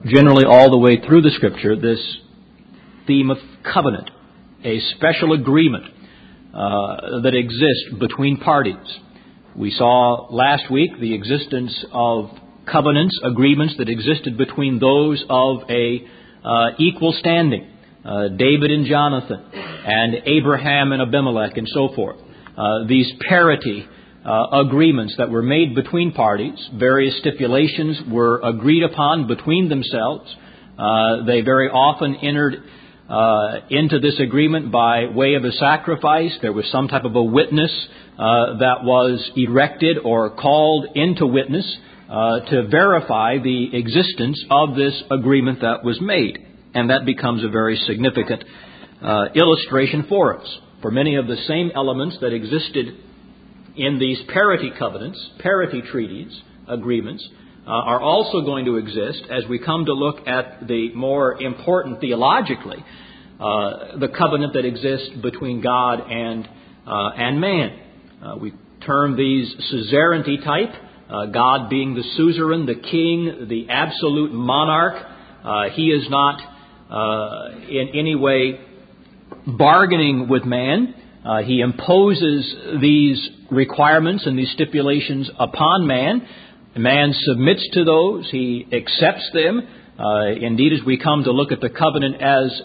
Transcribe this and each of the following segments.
generally all the way through the Scripture, this theme of covenant, a special agreement that exists between parties. We saw last week the existence of covenants, agreements that existed between those of a equal standing, David and Jonathan, and Abraham and Abimelech, and so forth. These parity agreements that were made between parties, various stipulations were agreed upon between themselves. They very often entered into this agreement by way of a sacrifice. There was some type of a witness that was erected or called into witness to verify the existence of this agreement that was made. And that becomes a very significant illustration for us. For many of the same elements that existed in these parity covenants, parity treaties, agreements, are also going to exist as we come to look at the more important theologically, the covenant that exists between God and man. We term these suzerainty type, God being the suzerain, the king, the absolute monarch. He is not in any way bargaining with man. He imposes these requirements and these stipulations upon man. Man submits to those. He accepts them. Indeed, as we come to look at the covenant as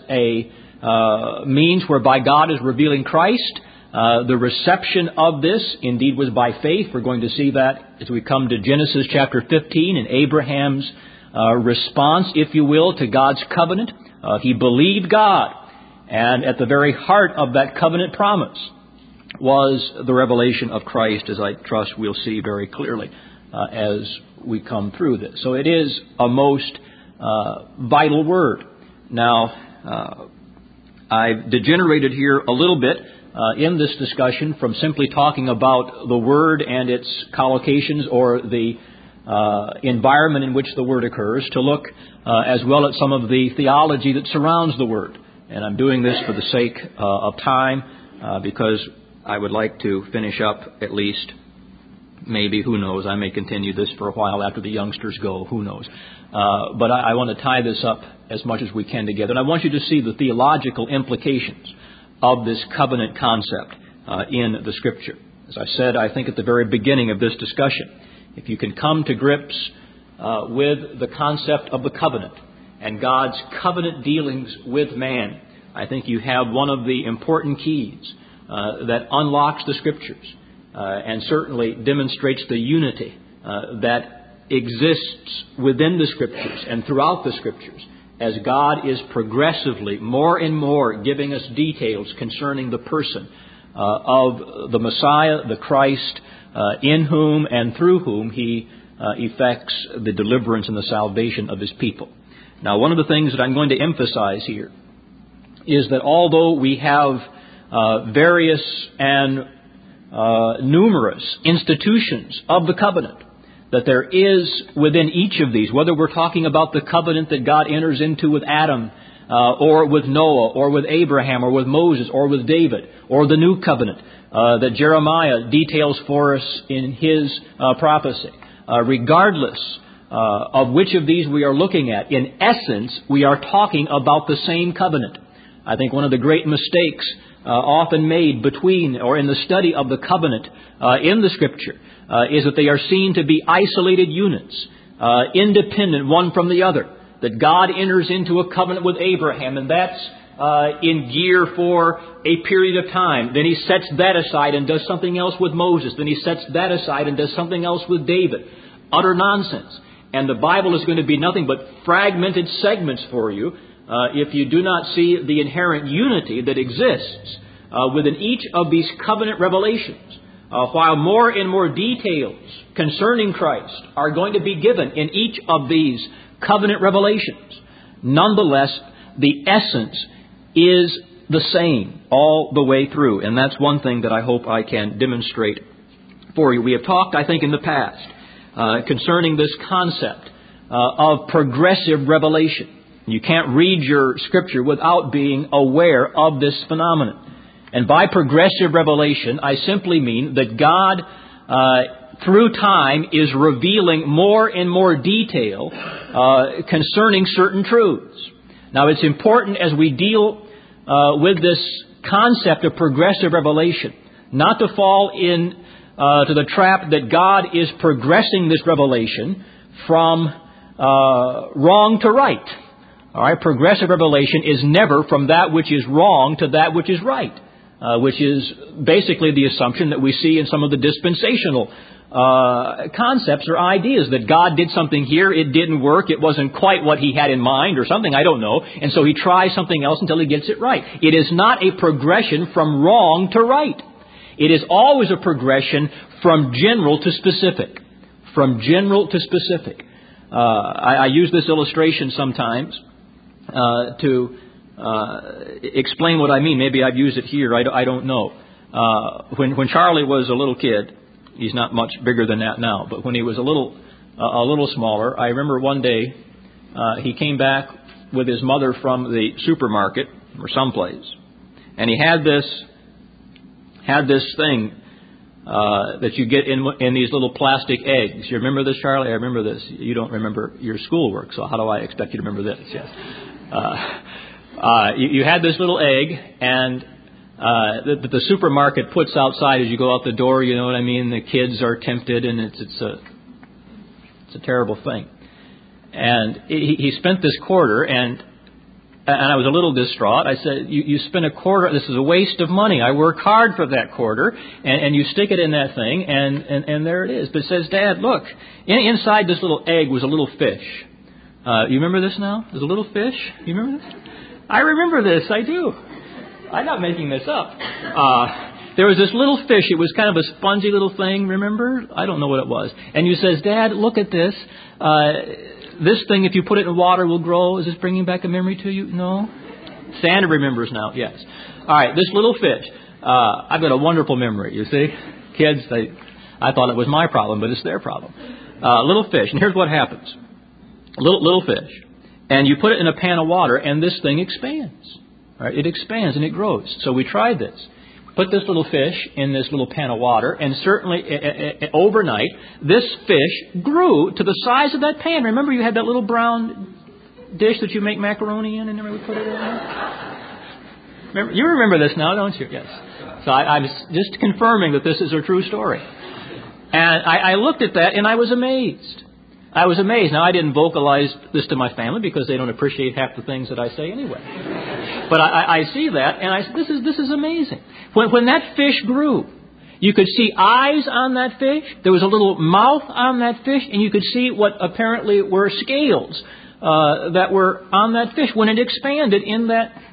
a means whereby God is revealing Christ, the reception of this indeed was by faith. We're going to see that as we come to Genesis chapter 15 and Abraham's response, if you will, to God's covenant. He believed God. And at the very heart of that covenant promise was the revelation of Christ, as I trust we'll see very clearly as we come through this. So it is a most vital word. Now, I've degenerated here a little bit in this discussion from simply talking about the word and its collocations or the environment in which the word occurs to look as well at some of the theology that surrounds the word. And I'm doing this for the sake of time because I would like to finish up at least, maybe, who knows, I may continue this for a while after the youngsters go, who knows. But I want to tie this up as much as we can together. And I want you to see the theological implications of this covenant concept in the Scripture. As I said, I think at the very beginning of this discussion, if you can come to grips with the concept of the covenant and God's covenant dealings with man, I think you have one of the important keys that unlocks the Scriptures and certainly demonstrates the unity that exists within the Scriptures and throughout the Scriptures as God is progressively more and more giving us details concerning the person of the Messiah, the Christ, in whom and through whom He effects the deliverance and the salvation of His people. Now, one of the things that I'm going to emphasize here is that although we have various and numerous institutions of the covenant, that there is within each of these, whether we're talking about the covenant that God enters into with Adam, or with Noah, or with Abraham, or with Moses, or with David, or the new covenant that Jeremiah details for us in his prophecy, regardless of which of these we are looking at, in essence, we are talking about the same covenant. I think one of the great mistakes often made between or in the study of the covenant in the Scripture is that they are seen to be isolated units, independent one from the other. That God enters into a covenant with Abraham, and that's in gear for a period of time. Then He sets that aside and does something else with Moses. Then He sets that aside and does something else with David. Utter nonsense. And the Bible is going to be nothing but fragmented segments for you if you do not see the inherent unity that exists within each of these covenant revelations. While more and more details concerning Christ are going to be given in each of these covenant revelations, nonetheless, the essence is the same all the way through. And that's one thing that I hope I can demonstrate for you. We have talked, I think, in the past concerning this concept of progressive revelation. You can't read your Scripture without being aware of this phenomenon. And by progressive revelation, I simply mean that God through time, is revealing more and more detail concerning certain truths. Now, it's important as we deal with this concept of progressive revelation, not to fall in to the trap that God is progressing this revelation from wrong to right. All right, progressive revelation is never from that which is wrong to that which is right, which is basically the assumption that we see in some of the dispensational concepts or ideas that God did something here, it didn't work, it wasn't quite what He had in mind or something, I don't know, and so He tries something else until He gets it right. It is not a progression from wrong to right. It is always a progression from general to specific. From general to specific. I use this illustration sometimes to explain what I mean. Maybe I've used it here, I don't know. When Charlie was a little kid, he's not much bigger than that now, but when he was a little smaller, I remember one day he came back with his mother from the supermarket or someplace, and he had this thing that you get in these little plastic eggs. You remember this, Charlie? I remember this. You don't remember your schoolwork, so how do I expect you to remember this? Yes. You had this little egg, and that the supermarket puts outside as you go out the door. You know what I mean? The kids are tempted, and it's a terrible thing. And he spent this quarter, and I was a little distraught. I said, you spent a quarter, this is a waste of money. I worked hard for that quarter, and you stick it in that thing, and there it is. But it says, Dad, look, inside this little egg was a little fish. You remember this now? There's a little fish? You remember this? I remember this, I do. I'm not making this up. There was this little fish. It was kind of a spongy little thing, remember? I don't know what it was. And you says, Dad, look at this. This thing, if you put it in water, will grow. Is this bringing back a memory to you? No? Sandra remembers now, yes. All right, this little fish. I've got a wonderful memory, you see. Kids, I thought it was my problem, but it's their problem. Little fish, and here's what happens. Little fish. And you put it in a pan of water, and this thing expands. All right, it expands and it grows. So we tried this. Put this little fish in this little pan of water, and certainly overnight, this fish grew to the size of that pan. Remember, you had that little brown dish that you make macaroni in, and never put it in there? You remember this now, don't you? Yes. So I'm just confirming that this is a true story. And I looked at that, and I was amazed. I was amazed. Now, I didn't vocalize this to my family because they don't appreciate half the things that I say anyway. But I see that, and I said, this is amazing. When that fish grew, you could see eyes on that fish. There was a little mouth on that fish, and you could see what apparently were scales that were on that fish when it expanded in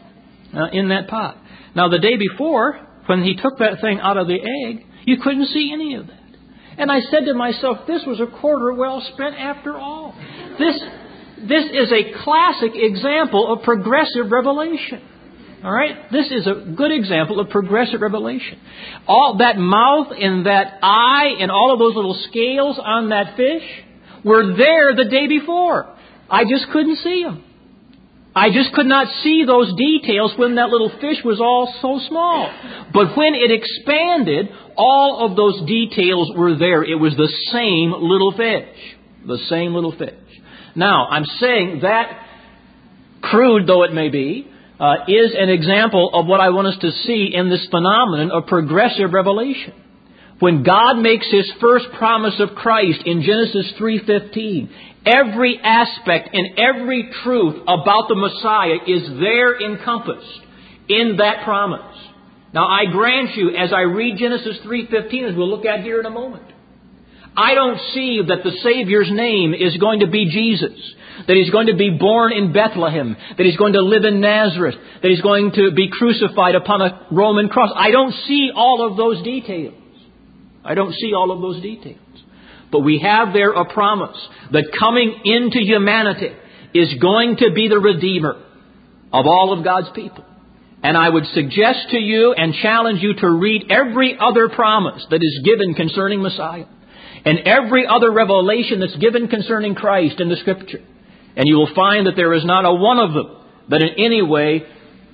that pot. Now, the day before, when he took that thing out of the egg, you couldn't see any of that. And I said to myself, this was a quarter well spent after all. This is a classic example of progressive revelation. All right? This is a good example of progressive revelation. All that mouth and that eye and all of those little scales on that fish were there the day before. I just couldn't see them. I just could not see those details when that little fish was all so small. But when it expanded, all of those details were there. It was the same little fish. The same little fish. Now, I'm saying that, crude though it may be, is an example of what I want us to see in this phenomenon of progressive revelation. When God makes His first promise of Christ in Genesis 3:15, every aspect and every truth about the Messiah is there encompassed in that promise. Now, I grant you, as I read Genesis 3:15, as we'll look at here in a moment, I don't see that the Savior's name is going to be Jesus, that He's going to be born in Bethlehem, that He's going to live in Nazareth, that He's going to be crucified upon a Roman cross. I don't see all of those details. I don't see all of those details. But we have there a promise that coming into humanity is going to be the Redeemer of all of God's people. And I would suggest to you and challenge you to read every other promise that is given concerning Messiah and every other revelation that's given concerning Christ in the Scripture. And you will find that there is not a one of them that in any way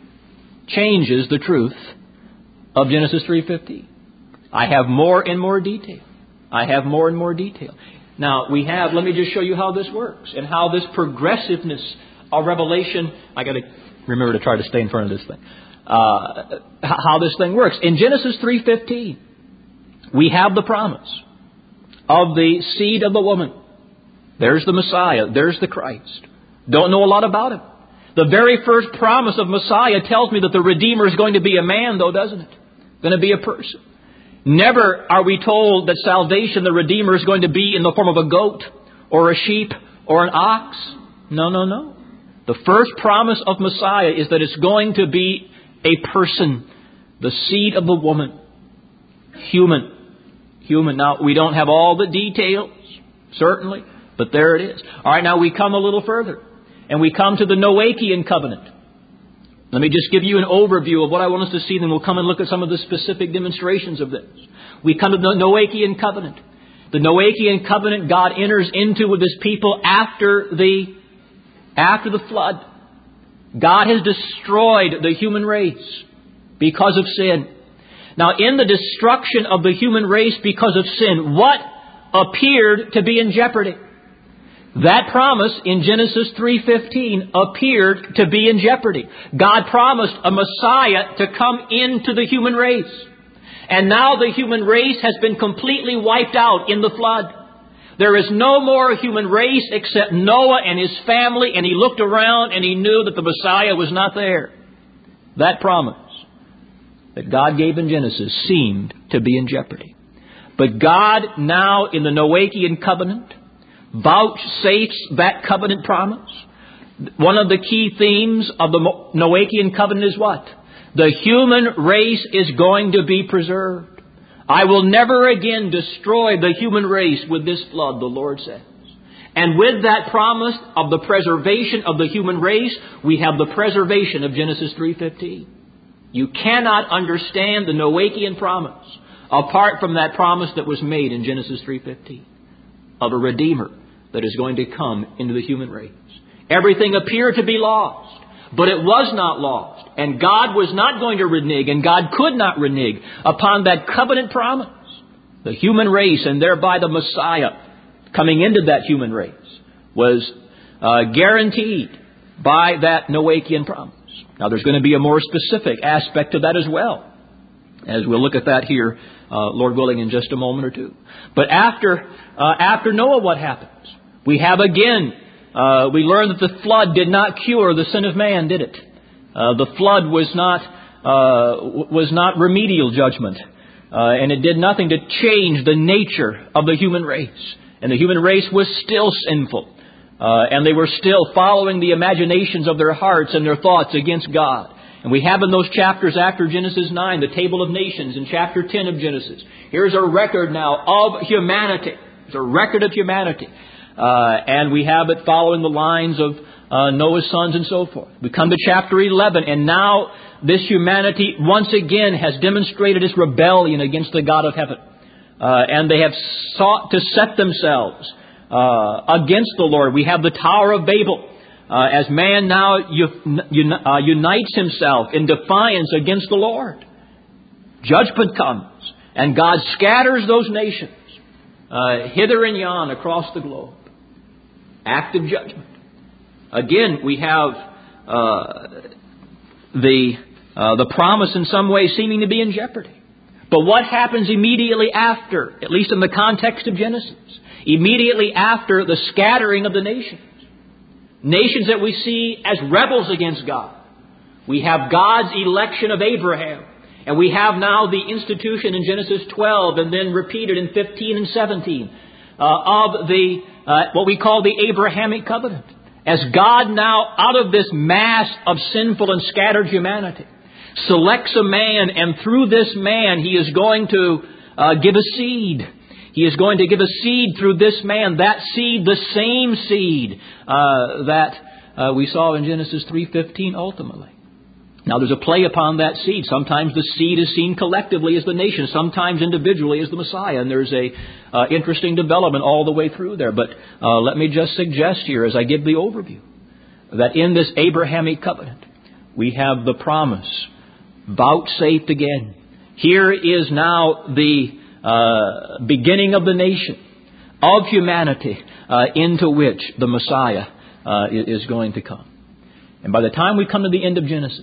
changes the truth of Genesis 3:15. I have more and more detail. I have more and more detail. Now, let me just show you how this works and how this progressiveness of revelation, I got to remember to try to stay in front of this thing, how this thing works. In Genesis 3:15, we have the promise of the seed of the woman. There's the Messiah. There's the Christ. Don't know a lot about him. The very first promise of Messiah tells me that the Redeemer is going to be a man, though, doesn't it? Going to be a person. Never are we told that salvation, the Redeemer, is going to be in the form of a goat or a sheep or an ox. No, no, no. The first promise of Messiah is that it's going to be a person, the seed of the woman, human. Human. Now, we don't have all the details, certainly, but there it is. All right, now we come a little further, and we come to the Noachian covenant. Let me just give you an overview of what I want us to see, then we'll come and look at some of the specific demonstrations of this. We come to the Noachian covenant. The Noachian covenant God enters into with His people after the flood. God has destroyed the human race because of sin. Now, in the destruction of the human race because of sin, what appeared to be in jeopardy? That promise in Genesis 3:15 appeared to be in jeopardy. God promised a Messiah to come into the human race. And now the human race has been completely wiped out in the flood. There is no more human race except Noah and his family, and he looked around and he knew that the Messiah was not there. That promise that God gave in Genesis seemed to be in jeopardy. But God now in the Noachian covenant vouchsafes that covenant promise. One of the key themes of the Noachian covenant is what? The human race is going to be preserved. I will never again destroy the human race with this flood, the Lord says. And with that promise of the preservation of the human race, we have the preservation of Genesis 3:15. You cannot understand the Noachian promise apart from that promise that was made in Genesis 3:15 of a Redeemer that is going to come into the human race. Everything appeared to be lost, but it was not lost. And God was not going to renege, and God could not renege upon that covenant promise. The human race, and thereby the Messiah coming into that human race, was guaranteed by that Noachian promise. Now there's going to be a more specific aspect to that as well, as we'll look at that here, Lord willing, in just a moment or two. But after Noah, what happens? We have again, we learn that the flood did not cure the sin of man, did it? The flood was not remedial judgment, and it did nothing to change the nature of the human race. And the human race was still sinful, and they were still following the imaginations of their hearts and their thoughts against God. And we have in those chapters after Genesis 9, the Table of Nations in chapter 10 of Genesis. Here's a record now of humanity. It's a record of humanity. And we have it following the lines of Noah's sons and so forth. We come to chapter 11, and now this humanity once again has demonstrated its rebellion against the God of heaven. And they have sought to set themselves against the Lord. We have the Tower of Babel. As man now unites himself in defiance against the Lord. Judgment comes, and God scatters those nations hither and yon across the globe. Active judgment. Again, we have the promise in some way seeming to be in jeopardy. But what happens immediately after, at least in the context of Genesis, immediately after the scattering of the nations? Nations that we see as rebels against God. We have God's election of Abraham. And we have now the institution in Genesis 12 and then repeated in 15 and 17 of the what we call the Abrahamic covenant. As God now, out of this mass of sinful and scattered humanity, selects a man, and through this man He is going to give a seed. He is going to give a seed through this man. That seed, the same seed that we saw in Genesis 3:15 ultimately. Now there's a play upon that seed. Sometimes the seed is seen collectively as the nation. Sometimes individually as the Messiah. And there's a interesting development all the way through there. But let me just suggest here as I give the overview that in this Abrahamic covenant we have the promise vouchsafed again. Here is now the beginning of the nation, of humanity, into which the Messiah is going to come. And by the time we come to the end of Genesis,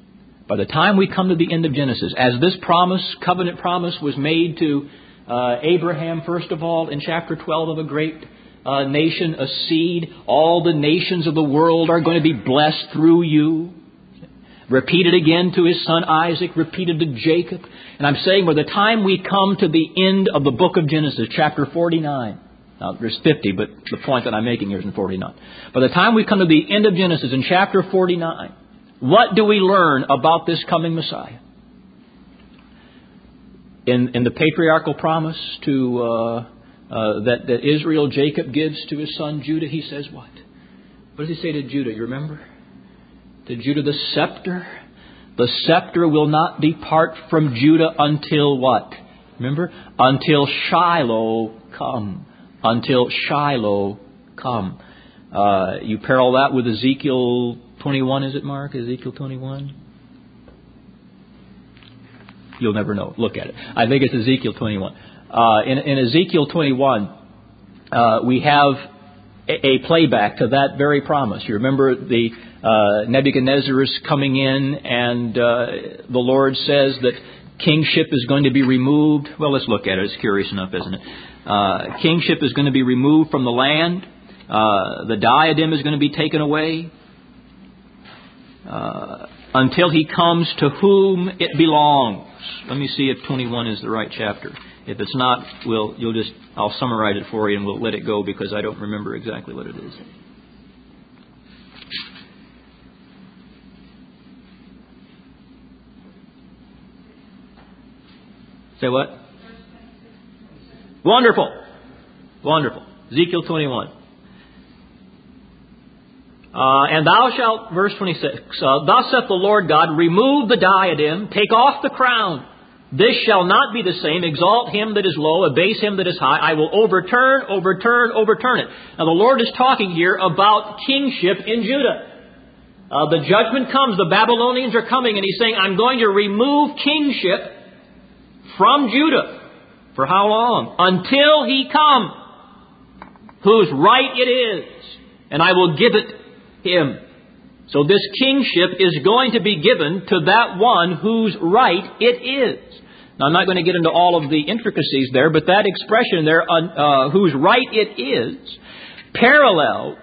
as this promise, covenant promise, was made to Abraham, first of all, in chapter 12 of a great nation, a seed, all the nations of the world are going to be blessed through you. Repeated again to his son Isaac, repeated to Jacob. And I'm saying by the time we come to the end of the book of Genesis, chapter 49, now there's 50, but the point that I'm making here is in 49. By the time we come to the end of Genesis in chapter 49, what do we learn about this coming Messiah? In the patriarchal promise to that Israel, Jacob gives to his son Judah, he says what? What does he say to Judah? You remember? To Judah, the scepter will not depart from Judah until what? Remember? Until Shiloh come. Until Shiloh come. You parallel that with Ezekiel 21, is it, Mark? Ezekiel 21? You'll never know. Look at it. I think it's Ezekiel 21. In Ezekiel 21, we have a playback to that very promise. You remember the Nebuchadnezzar is coming in, and the Lord says that kingship is going to be removed. Well, let's look at it. It's curious enough, isn't it? Kingship is going to be removed from the land. The diadem is going to be taken away. Until he comes to whom it belongs. Let me see if 21 is the right chapter. If it's not, I'll summarize it for you and we'll let it go because I don't remember exactly what it is. Say what? Wonderful. Wonderful. Ezekiel 21. And thou shalt, verse 26, thus saith the Lord God, remove the diadem, take off the crown. This shall not be the same. Exalt him that is low, abase him that is high. I will overturn it. Now the Lord is talking here about kingship in Judah. The judgment comes. The Babylonians are coming, and he's saying, I'm going to remove kingship from Judah. For how long? Until he come, whose right it is, and I will give it him. So this kingship is going to be given to that one whose right it is. Now, I'm not going to get into all of the intricacies there, but that expression there, whose right it is, parallels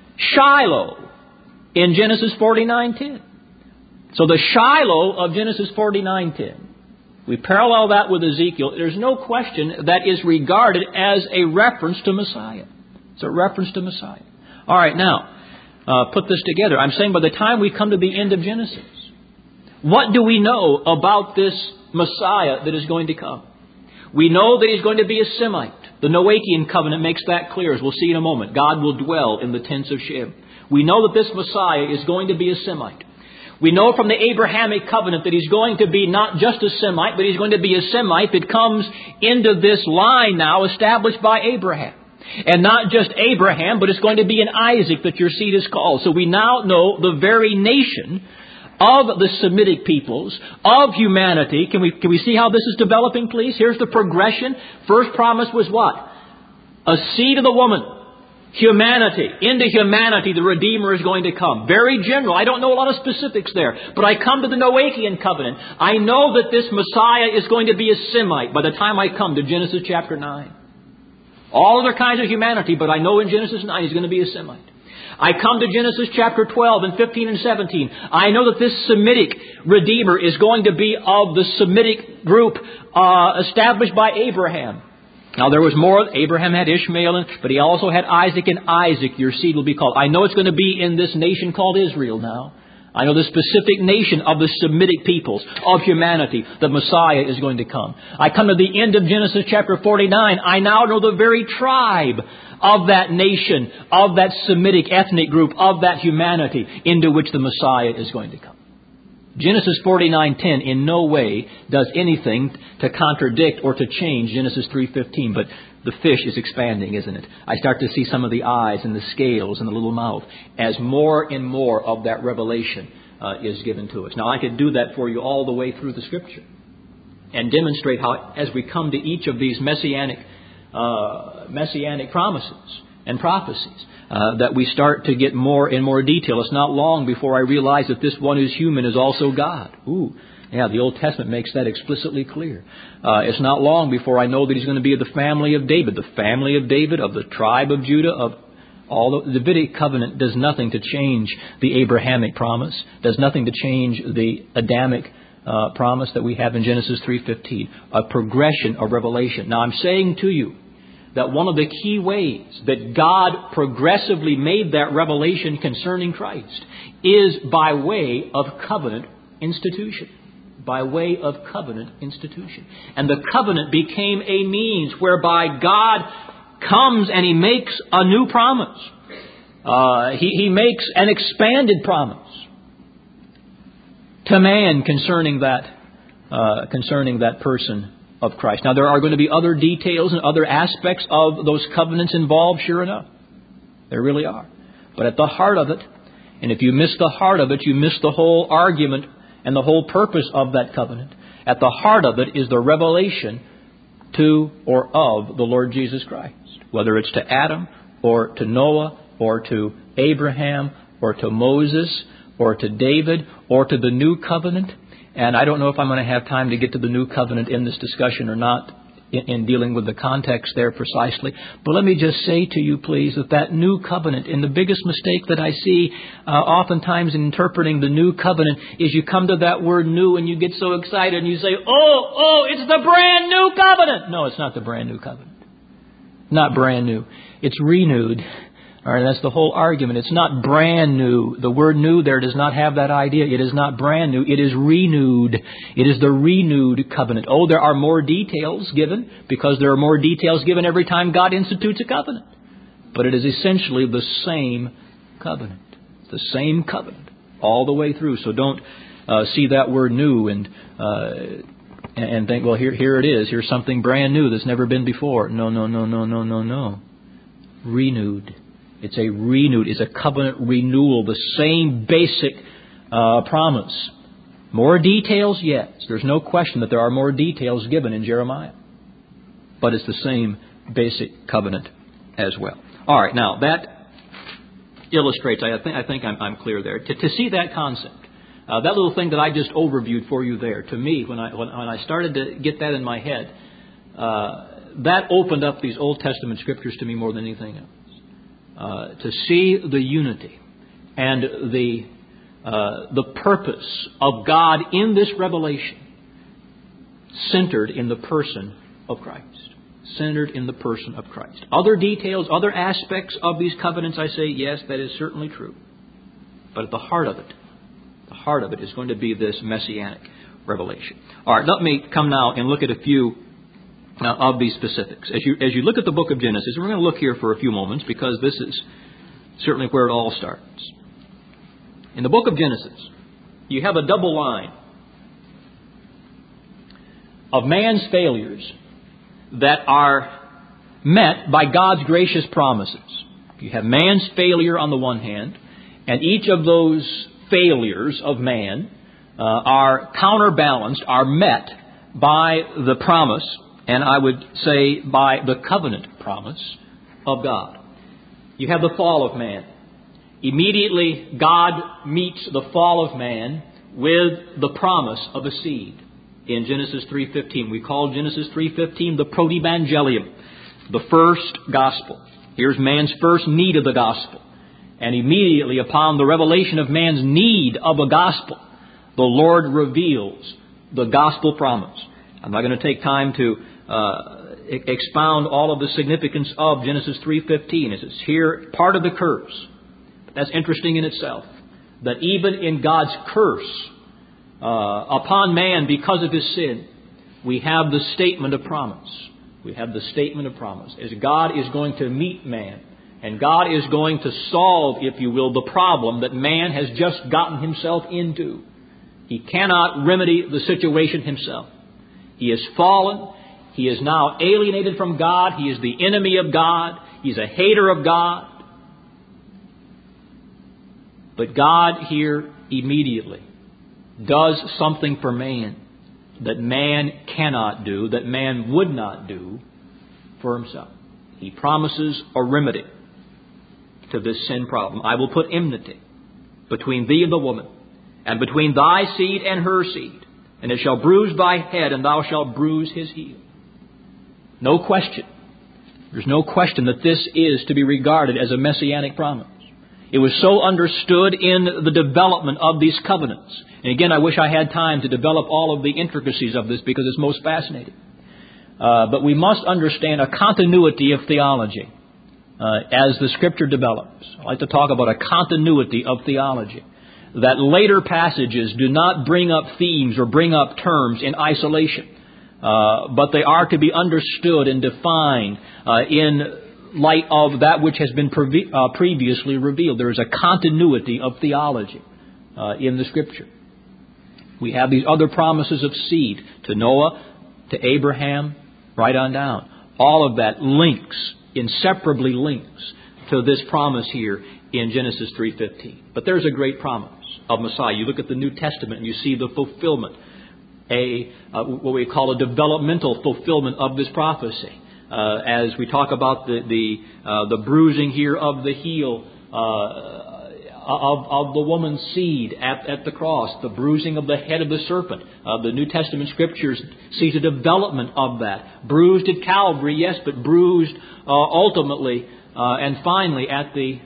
Shiloh in Genesis 49:10. So the Shiloh of Genesis 49:10, we parallel that with Ezekiel. There's no question that is regarded as a reference to Messiah. It's a reference to Messiah. All right, now, put this together. I'm saying by the time we come to the end of Genesis, what do we know about this Messiah that is going to come? We know that he's going to be a Semite. The Noachian covenant makes that clear, as we'll see in a moment. God will dwell in the tents of Shem. We know that this Messiah is going to be a Semite. We know from the Abrahamic covenant that he's going to be not just a Semite, but he's going to be a Semite that comes into this line now established by Abraham. And not just Abraham, but it's going to be in Isaac that your seed is called. So we now know the very nation of the Semitic peoples, of humanity. Can we see how this is developing, please? Here's the progression. First promise was what? A seed of the woman. Humanity. Into humanity, the Redeemer is going to come. Very general. I don't know a lot of specifics there. But I come to the Noachian covenant. I know that this Messiah is going to be a Semite by the time I come to Genesis chapter 9. All other kinds of humanity, but I know in Genesis 9 he's going to be a Semite. I come to Genesis chapter 12 and 15 and 17. I know that this Semitic Redeemer is going to be of the Semitic group established by Abraham. Now there was more. Abraham had Ishmael, but he also had Isaac, and Isaac, your seed will be called. I know it's going to be in this nation called Israel now. I know the specific nation of the Semitic peoples, of humanity, the Messiah is going to come. I come to the end of Genesis chapter 49. I now know the very tribe of that nation, of that Semitic ethnic group, of that humanity into which the Messiah is going to come. Genesis 49:10 in no way does anything to contradict or to change Genesis 3:15, but the fish is expanding, isn't it? I start to see some of the eyes and the scales and the little mouth as more and more of that revelation is given to us. Now, I could do that for you all the way through the Scripture. and demonstrate how, as we come to each of these messianic promises and prophecies, that we start to get more and more detail. It's not long before I realize that this one who's human is also God. Yeah, the Old Testament makes that explicitly clear. It's not long before I know that He's going to be of the family of David, of the tribe of Judah, of all the Davidic covenant does nothing to change the Abrahamic promise, does nothing to change the Adamic promise that we have in Genesis 3:15, a progression of revelation. Now, I'm saying to you that one of the key ways that God progressively made that revelation concerning Christ is by way of covenant institution. By way of covenant institution. And the covenant became a means whereby God comes and He makes a new promise. He makes an expanded promise to man concerning that person of Christ. Now, there are going to be other details and other aspects of those covenants involved, sure enough. There really are. But at the heart of it, and if you miss the heart of it, you miss the whole argument and the whole purpose of that covenant. At the heart of it is the revelation to or of the Lord Jesus Christ. Whether it's to Adam or to Noah or to Abraham or to Moses or to David or to the New Covenant. And I don't know if I'm going to have time to get to the New Covenant in this discussion or not in dealing with the context there precisely. But let me just say to you, please, that New Covenant, and the biggest mistake that I see oftentimes in interpreting the New Covenant is you come to that word new and you get so excited and you say, oh, it's the brand new covenant. No, it's not the brand new covenant. Not brand new. It's renewed. All right, that's the whole argument. It's not brand new. The word new there does not have that idea. It is not brand new. It is renewed. It is the renewed covenant. Oh, there are more details given because there are more details given every time God institutes a covenant. But it is essentially the same covenant. The same covenant all the way through. So don't see that word new and think, well, here it is. Here's something brand new that's never been before. No. Renewed. It's a covenant renewal, the same basic promise. More details, yes. There's no question that there are more details given in Jeremiah. But it's the same basic covenant as well. All right, now that illustrates, I think I'm clear there. To see that concept, that little thing that I just overviewed for you there, to me, when I started to get that in my head, that opened up these Old Testament Scriptures to me more than anything else. To see the unity and the purpose of God in this revelation centered in the person of Christ. Centered in the person of Christ. Other details, other aspects of these covenants, I say, yes, that is certainly true. But at the heart of it is going to be this messianic revelation. All right, let me come now and look at a few of these specifics. As you look at the book of Genesis, we're going to look here for a few moments because this is certainly where it all starts. In the book of Genesis, you have a double line of man's failures that are met by God's gracious promises. You have man's failure on the one hand, and each of those failures of man are counterbalanced, are met by the promise, and I would say by the covenant promise of God. You have the fall of man. Immediately, God meets the fall of man with the promise of a seed. In Genesis 3:15, we call Genesis 3:15 the protevangelium, the first gospel. Here's man's first need of the gospel. And immediately upon the revelation of man's need of a gospel, the Lord reveals the gospel promise. I'm not going to take time to expound all of the significance of Genesis 3:15. It's here part of the curse. That's interesting in itself. That even in God's curse upon man because of his sin, we have the statement of promise. We have the statement of promise. As God is going to meet man, and God is going to solve, if you will, the problem that man has just gotten himself into. He cannot remedy the situation himself. He has fallen. He is now alienated from God. He is the enemy of God. He's a hater of God. But God here immediately does something for man that man cannot do, that man would not do for himself. He promises a remedy to this sin problem. I will put enmity between thee and the woman, and between thy seed and her seed, and it shall bruise thy head, and thou shalt bruise his heel. No question. There's no question that this is to be regarded as a messianic promise. It was so understood in the development of these covenants. And again, I wish I had time to develop all of the intricacies of this because it's most fascinating. But we must understand a continuity of theology as the Scripture develops. I like to talk about a continuity of theology. That later passages do not bring up themes or bring up terms in isolation, but they are to be understood and defined in light of that which has been previously revealed. There is a continuity of theology in the Scripture. We have these other promises of seed to Noah, to Abraham, right on down. All of that inseparably links to this promise here in Genesis 3:15. But there's a great promise of Messiah. You look at the New Testament and you see the fulfillment, what we call a developmental fulfillment of this prophecy. As we talk about the bruising here of the heel of the woman's seed at the cross, the bruising of the head of the serpent. The New Testament Scriptures sees a development of that. Bruised at Calvary, yes, but bruised ultimately and finally at the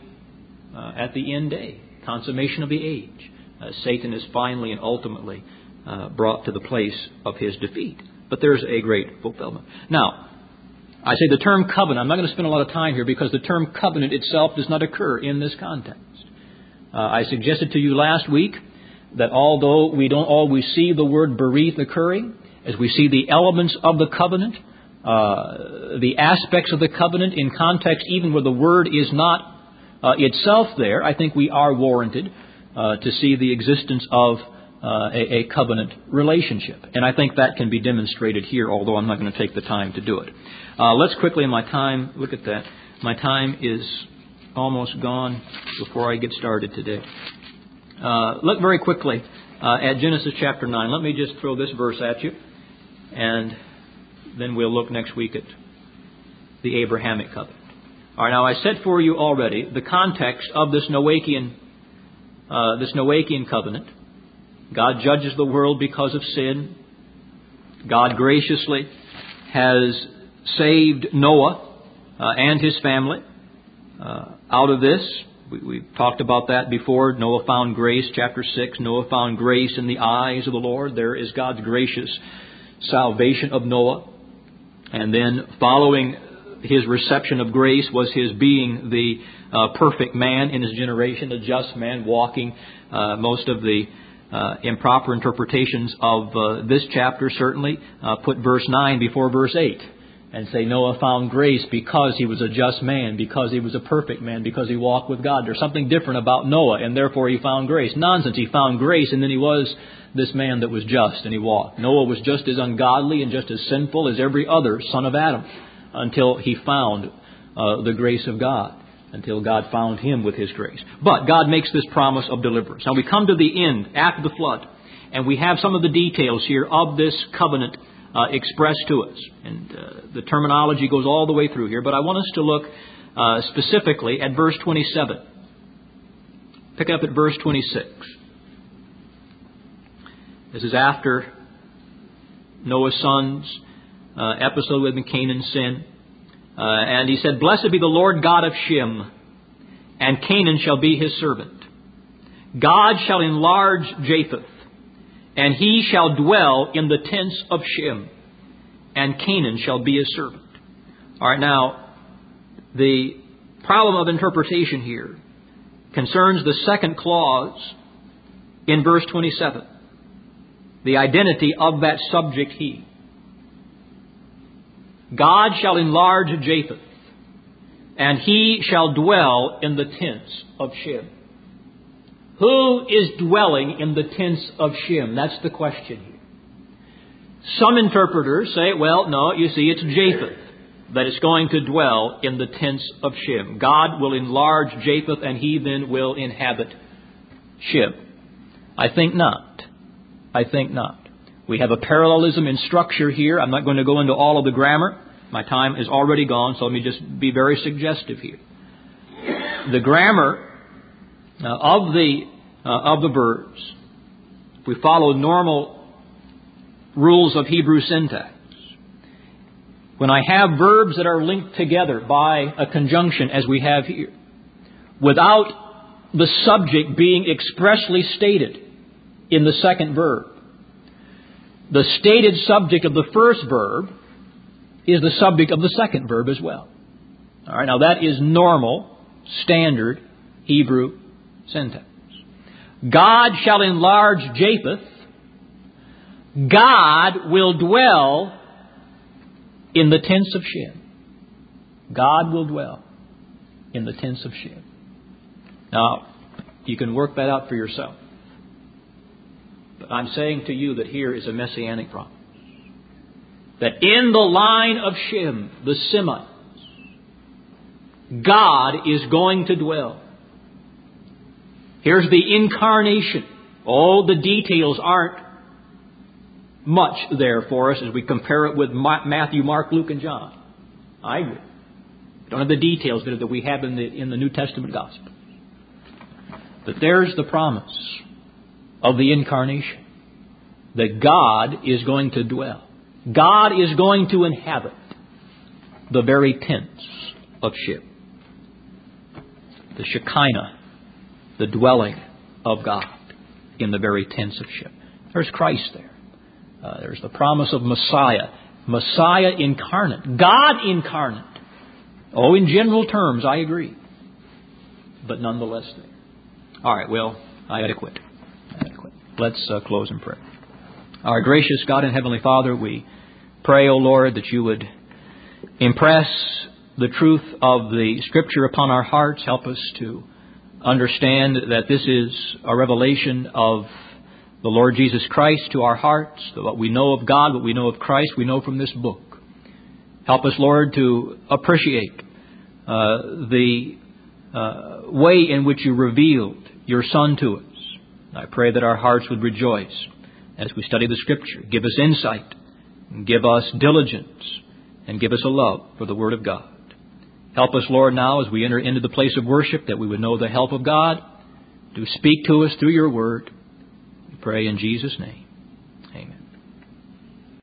end day, consummation of the age. Satan is finally and ultimately brought to the place of his defeat. But there's a great fulfillment. Now, I say the term covenant. I'm not going to spend a lot of time here because the term covenant itself does not occur in this context. I suggested to you last week that although we don't always see the word berith occurring, as we see the elements of the covenant, the aspects of the covenant in context, even where the word is not itself there, I think we are warranted to see the existence of a covenant relationship. And I think that can be demonstrated here, although I'm not going to take the time to do it. Let's quickly, look at that. My time is almost gone before I get started today. Look very quickly at Genesis chapter 9. Let me just throw this verse at you, and then we'll look next week at the Abrahamic covenant. All right, now I set for you already the context of this Noachian covenant. God judges the world because of sin. God graciously has saved Noah and his family out of this. We've talked about that before. Noah found grace, chapter 6. Noah found grace in the eyes of the Lord. There is God's gracious salvation of Noah. And then following his reception of grace was his being the perfect man in his generation, a just man, walking most of the improper interpretations of this chapter certainly put verse 9 before verse 8 and say Noah found grace because he was a just man, because he was a perfect man, because he walked with God. There's something different about Noah, and therefore he found grace. Nonsense. He found grace, and then he was this man that was just, and he walked. Noah was just as ungodly and just as sinful as every other son of Adam until he found the grace of God, until God found him with His grace. But God makes this promise of deliverance. Now we come to the end, after the flood, and we have some of the details here of this covenant expressed to us. And the terminology goes all the way through here, but I want us to look specifically at verse 27. Pick up at verse 26. This is after Noah's son's episode with the Canaan sin. And he said, "Blessed be the Lord God of Shem, and Canaan shall be his servant. God shall enlarge Japheth, and he shall dwell in the tents of Shem, and Canaan shall be his servant." All right, now, the problem of interpretation here concerns the second clause in verse 27, the identity of that subject he. God shall enlarge Japheth, and he shall dwell in the tents of Shem. Who is dwelling in the tents of Shem? That's the question here. Some interpreters say, well, no, you see, it's Japheth that is going to dwell in the tents of Shem. God will enlarge Japheth, and he then will inhabit Shem. I think not. We have a parallelism in structure here. I'm not going to go into all of the grammar. My time is already gone, so let me just be very suggestive here. The grammar of the verbs, if we follow normal rules of Hebrew syntax, when I have verbs that are linked together by a conjunction as we have here, without the subject being expressly stated in the second verb, the stated subject of the first verb is the subject of the second verb as well. All right, now that is normal, standard Hebrew syntax. God shall enlarge Japheth. God will dwell in the tents of Shem. God will dwell in the tents of Shem. Now, you can work that out for yourself. But I'm saying to you that here is a messianic promise. That in the line of Shem, the Semites, God is going to dwell. Here's the incarnation. All the details aren't much there for us as we compare it with Matthew, Mark, Luke, and John. I agree. We don't have the details that we have in the New Testament gospel. But there's the promise of the incarnation. That God is going to dwell. God is going to inhabit the very tents of Shem. The Shekinah, the dwelling of God in the very tents of Shem. There's Christ there. There's the promise of Messiah. Messiah incarnate. God incarnate. Oh, in general terms, I agree. But nonetheless there. All right, well, I got to quit. Let's close in prayer. Our gracious God and Heavenly Father, we pray, O Lord, that you would impress the truth of the Scripture upon our hearts. Help us to understand that this is a revelation of the Lord Jesus Christ to our hearts. What we know of God, what we know of Christ, we know from this book. Help us, Lord, to appreciate the way in which you revealed your Son to us. I pray that our hearts would rejoice as we study the Scripture. Give us insight, give us diligence, and give us a love for the Word of God. Help us, Lord, now as we enter into the place of worship, that we would know the help of God to speak to us through your Word. We pray in Jesus' name.